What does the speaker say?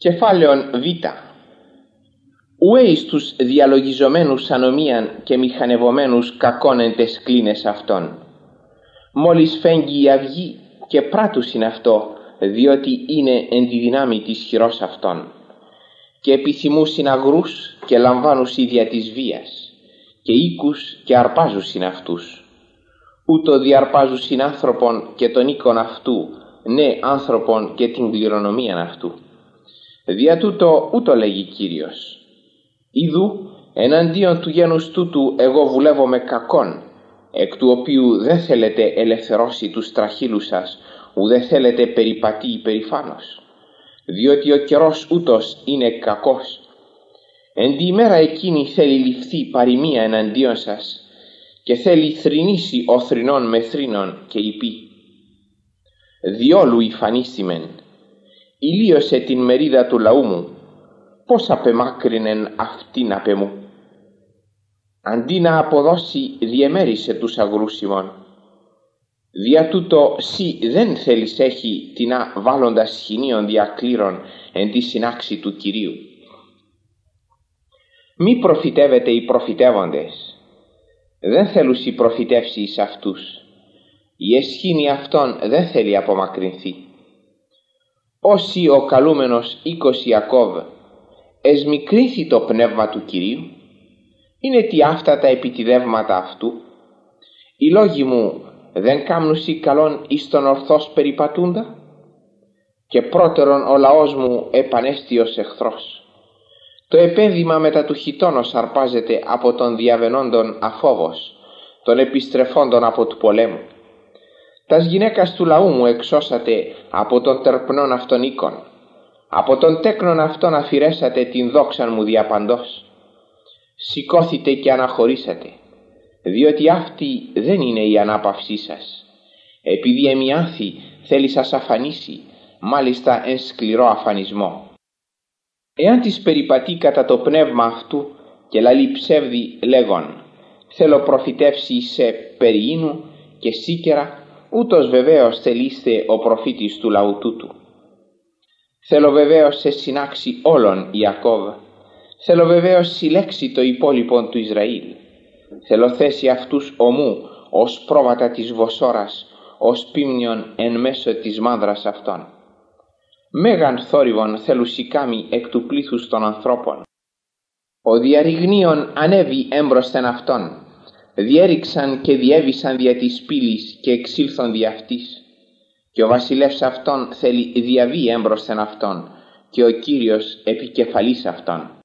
Κεφάλαιον Β. Ουέ εις τους διαλογιζομένους ανομίαν και μηχανευομένους κακόν εν τες κλίνες αυτών. Μόλις φέγγει η αυγή και πράτους είναι αυτό, διότι είναι εν τη δυνάμει της χειρός αυτών. Και επιθυμούσιν αγρούς και λαμβάνουσι δια της βίας, και οίκους και αρπάζουσιν αυτούς. Ούτω διαρπάζουσιν άνθρωπον και τον οίκον αυτού, ναι άνθρωπον και την κληρονομίαν αυτού. Δια τούτο ούτω λέγει Κύριος: Ιδού εναντίον του γένους τούτου εγώ βουλεύομαι κακόν, εκ του οποίου δεν θέλετε ελευθερώσει τους τραχύλους σας, ουδέ θέλετε περιπατεί υπερηφάνος, διότι ο καιρός ούτως είναι κακός. Εν τη ημέρα εκείνη θέλει ληφθεί παροιμία εναντίον σας, και θέλει θρηνήσει ο θρηνών με θρήνων και είπε: διόλου υφανίστημεν, ηλίωσε την μερίδα του λαού μου, πώς απεμάκρυνεν αυτήν απ' εμού. Αντί να αποδώσει, διεμέρισε τους αγρούς ημών. Δια τούτο σύ δεν θέλεις έχει τινά βάλλοντας σχοινίων διακλήρων εν τη συνάξη του Κυρίου. Μη προφητεύετε οι προφητεύοντες, δεν θέλουν οι προφητεύσεις αυτούς. Η εσχήνη αυτών δεν θέλει απομακρυνθεί. Όσοι ο καλούμενος οίκος Ιακώβ, εσμικρύνθη το πνεύμα του Κυρίου, είναι τι αυτά τα επιτιδεύματα αυτού. Οι λόγοι μου δεν κάμνουσι καλόν εις τον ορθώς περιπατούντα, και πρώτερον ο λαός μου επανέστιος εχθρός. Το επένδυμα μετά του χιτώνος αρπάζεται από τον διαβενόντων αφόβος, των επιστρεφόντων από του πολέμου. Τας γυναίκας του λαού μου εξώσατε από τον τερπνών αυτών οίκων, από τον τέκνον αυτών αφηρέσατε την δόξαν μου διαπαντός. Σηκώθητε και αναχωρήσατε, διότι αυτή δεν είναι η ανάπαυσή σας. Επειδή εμιάνθη θέλει σας αφανίσει, μάλιστα εν σκληρό αφανισμό. Εάν της περιπατεί κατά το πνεύμα αυτού και λαλεί ψεύδι λέγον, θέλω προφητεύσει σε περιήνου και σίκερα, ούτως βεβαίως θελείστε ο προφήτης του λαού τούτου. Θέλω βεβαίως σε συνάξει όλων Ιακώβ, θέλω βεβαίως συλλέξει το υπόλοιπον του Ισραήλ. Θέλω θέσει αυτούς ομού ως πρόβατα της βοσόρας, ως πίμνιον εν μέσω της μάνδρας αυτών. Μέγαν θόρυβον θέλουν σηκάμι εκ του πλήθους των ανθρώπων. Ο διαρριγνίων ανέβη έμπροσθεν αυτών, διέριξαν και διέβησαν δια της πύλης και εξήλθον δι' αυτής. Και ο βασιλεύς αυτών θέλει διαβεί έμπροσθεν αυτών, και ο Κύριος επικεφαλής αυτών.